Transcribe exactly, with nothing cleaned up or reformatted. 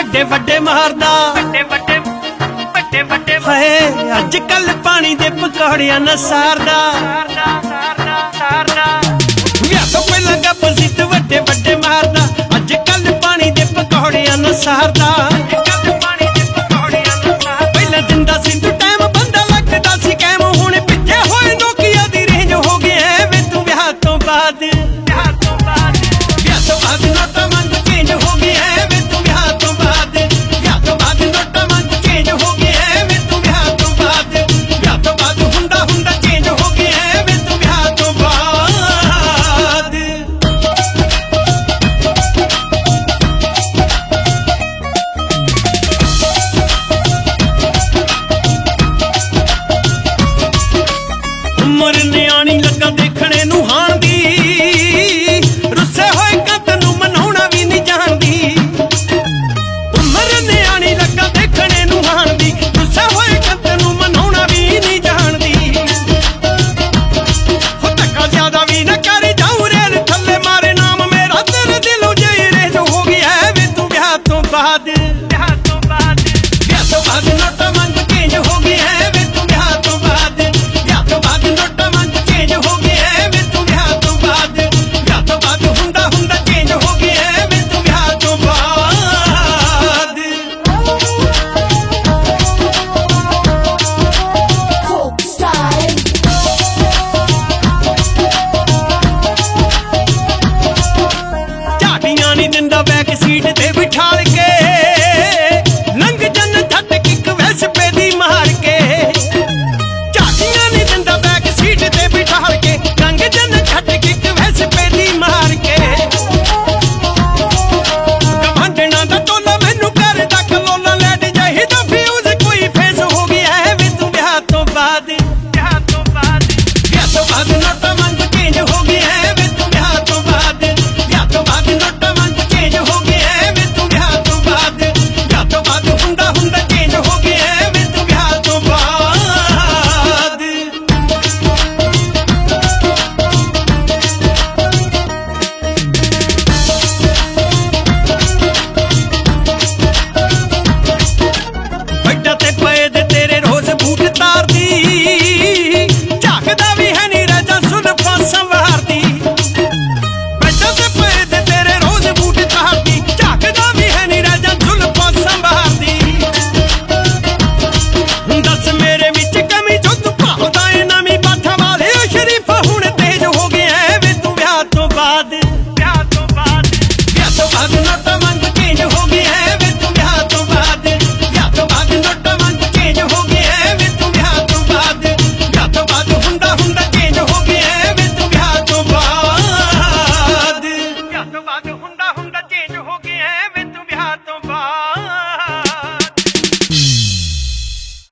ਵੱਡੇ ਵੱਡੇ ਮਾਰਦਾ ਵੱਡੇ ਵੱਡੇ ਵੱਡੇ ਵੱਡੇ ਹਾਏ ਅੱਜ ਕੱਲ ਪਾਣੀ ਦੇ ਪਕੌੜਿਆਂ ਨਾ ਸਾਰਦਾ ਸਾਰਦਾ ਸਾਰਦਾ ਵਿਆਹ ਤੋਂ ਪਹਿਲਾਂ ਗੱਪ ਜ਼ਿੱਦ ਵੱਡੇ ਵੱਡੇ ਮਾਰਦਾ ਅੱਜ ਕੱਲ ਪਾਣੀ ਦੇ ਪਕੌੜਿਆਂ ਨਾ ਸਾਰਦਾ ਪਹਿਲਾਂ ਦਿੰਦਾ ਸੀ ਤੂੰ ਟਾਈਮ ਬੰਦਾ ਲੱਗਦਾ ਸੀ ਕੈਮ ਹੁਣ ਪਿੱਛੇ ਹੋਏ ਨੋਕੀਆ ਦੀ ਰੇਂਜ ਹੋ ਗਿਆ ਵੇ ਤੂੰ ਵਿਆਹ ਤੋਂ ਬਾਅਦ ਵਿਆਹ ਤੋਂ ਬਾਅਦ ਵਿਆਹ ਤੋਂ ਬਾਅਦ ਨੋਟਾਂ ਮੰਗ ਚੇਂਜ ਹੋ ਗਿਆ ਵੇ ਤੂੰ ਵਿਆਹ ਤੋਂ ਬਾਅਦ ਵਿਆਹ ਤੋਂ ਬਾਅਦ ਨੋਟਾਂ ਮੰਗ ਚੇਂਜ ਹੋ ਗਿਆ ਵੇ ਤੂੰ ਵਿਆਹ ਤੋਂ ਬਾਅਦ ਵਿਆਹ ਤੋਂ ਬਾਅਦ ਹੁੰਦਾ ਹੁੰਦਾ ਚੇਂਜ ਹੋ ਗਿਆ ਵੇ ਤੂੰ ਵਿਆਹ ਤੋਂ ਬਾਅਦ ਉਮਰ ਨਿਆਣੀ ਲੱਗਾ ਦੇਖਣੇ ਨੂੰ ਹਾਣ ਦੀ ਰੁੱਸੇ ਹੋਏ ਕੱਤ ਨੂੰ ਮਨਾਉਣਾ ਵੀ ਨਹੀਂ ਜਾਣਦੀ ਉਮਰ ਨਿਆਣੀ ਲੱਗਾ ਦੇਖਣੇ ਨੂੰ ਹਾਣ ਦੀ ਰੁੱਸੇ ਹੋਏ ਕੱਤ ਨੂੰ ਮਨਾਉਣਾ ਵੀ ਨਹੀਂ ਜਾਣਦੀ ਹੋ ਧੱਕਾ ਜ਼ਿਆਦਾ ਵੀ ਨਾ ਕਰ ਜਾਊ ਰੇਲ ਥੱਲੇ ਮਾਰੇ ਨਾਮ ਮੇਰਾ ਤੇਰੇ ਦਿਲੋਂ ਜੇ ਰੇਜ ਹੋ ਗਿਆ ਵੇ ਤੂੰ ਵਿਆਹ ਤੋਂ ਬਾਅਦ ਵਿਆਹ ਤੋਂ ਬਾਅਦ ਵਿਆਹ ਤੋਂ ਬਾਅਦ ਨੋਟਾਂ ਮੰਗ ਚੇਂਜ ਹੋ ਗਿਆ ਵੇ ਤੂੰ ਵਿਆਹ ਤੋਂ ਬਾਅਦ ਵਿਆਹ ਤੋਂ ਬਾਅਦ ਨੋਟਾਂ ਮੰਗ ਚੇਂਜ ਹੋ ਗਿਆ ਵੇ ਤੂੰ ਵਿਆਹ ਤੋਂ ਬਾਅਦ ਵਿਆਹ ਤੋਂ ਬਾਅਦ ਹੁੰਦਾ ਹੁੰਦਾ ਚੇਂਜ ਹੋ ਗਿਆ ਵੇ ਤੂੰ ਵਿਆਹ ਤੋਂ ਬਾਅਦ Folk style. ਝਾਟੀਆਂ ਨਹੀਂ ਦਿੰਦਾ ਬੈਕ ਸੀਟ ਤੇ ਬਿਠਾਲ ਕੇ ਲੰਘ ਜਨ ਛੱਡ ਕਿੱਕ ਵੈਸਪੇ ਦੀ ਮਾਰ ਕੇ ਝਾਟੀਆਂ ਨਹੀਂ ਦਿੰਦਾ ਬੈਕ ਸੀਟ ਤੇ ਬਿਠਾਲ ਕੇ ਲੰਘ ਜਨ ਛੱਡ ਕਿੱਕ ਵੈਸਪੇ ਦੀ ਮਾਰ ਕੇ ਕਮਾਂਡਣਾ ਦਾ ਟੋਲਾ ਮੈਨੂੰ ਕਰਦਾ ਕਲੋਲਾ ਲੈਟ ਚਾਹੀਦਾ ਫਿਊਜ਼ ਕੋਈ ਫੇਸ ਹੋ ਗਿਆ ਵੇ ਤੂੰ ਵਿਆਹ ਤੋਂ ਬਾਅਦ ਵਿਆਹ ਤੋਂ ਬਾਅਦ ਵਿਆਹ ਤੋਂ ਬਾਅਦ ਨੋਟਾਂ ਮੰਗ ਚੇਂਜ ਹੋ ਗਿਆ ਵੇ ਤੂੰ ਵਿਆਹ ਤੋਂ ਬਾਅਦ ਵਿਆਹ ਤੋਂ ਬਾਅਦ ਨੋਟਾਂ ਮੰਗ ਚੇਂਜ ਹੋ ਗਿਆ ਵੇ ਤੂੰ ਵਿਆਹ ਤੋਂ ਬਾਅਦ ਵਿਆਹ ਤੋਂ ਬਾਅਦ ਹੁੰਦਾ ਹੁੰਦਾ ਚੇਂਜ ਹੋ ਗਿਆ ਵੇ ਤੂੰ ਵਿਆਹ ਤੋਂ ਬਾਅਦ ਵੱਡਾ ਤੇ ਪਏ ਦੇ ਤੇਰੇ ਰੋਜ਼ ਬੂਟ ਤਾਰਦੀ ਝਾਕਦਾ ਵੀ ਹੈ ਨੀ ਰਾਜਾ ਸੁਲਫਾਂ ਸੰਵਾਰਦੀ ਵੱਡਾ ਤੇ ਪਏ ਦੇ ਤੇਰੇ ਰੋਜ਼ ਬੂਟ ਤਾਰਦੀ ਝਾਕਦਾ ਵੀ ਹੈ ਨੀ ਰਾਜਾ ਸੁਲਫਾਂ ਸੰਵਾਰਦੀ ਦੱਸ ਮੇਰੇ ਵਿੱਚ ਕਮੀ ਜੋ ਤੂੰ ਭਾਲਦਾ ਏ ਨਵੀਂ ਬਾਠਾ ਵਾਲੇ ਓ ਸ਼ਰੀਫਾ ਹੁਣ ਤੇਜ ਹੋ ਗਿਆ ਵੇ ਤੂੰ ਵਿਆਹ ਤੋਂ ਬਾਅਦ ਵਿਆਹ ਤੋਂ ਬਾਅਦ ਵਿਆਹ ਤੋਂ ਬਾਅਦ ਨੋਟਾਂ ਮੰਗ ਚੇਂਜ ਹੋ ਗਿਆ ਵੇ ਤੂੰ ਵਿਆਹ ਤੋਂ ਬਾਅਦ ਵਿਆਹ ਤੋਂ ਬਾਅਦ ਨੋਟਾਂ ਮੰਗ ਚੇਂਜ ਹੋ ਗਿਆ ਵੇ ਤੂੰ ਵਿਆਹ ਤੋਂ ਬਾਅਦ ਵਿਆਹ ਤੋਂ ਬਾਅਦ ਹੁੰਦਾ ਹੁੰਦਾ ਚੇਂਜ ਹੋ ਗਿਆ ਵੇ ਤੂੰ ਵਿਆਹ ਤੋਂ ਬਾਅਦ ਵਿਆਹ ਤੋਂ ਬਾਅਦ ਹੁੰਦਾ